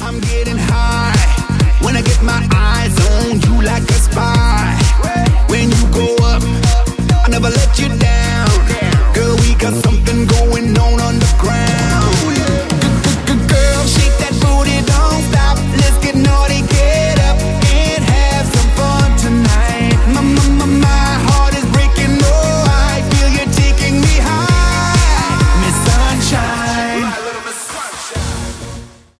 I'm getting high when I get my eyes on you like a spy.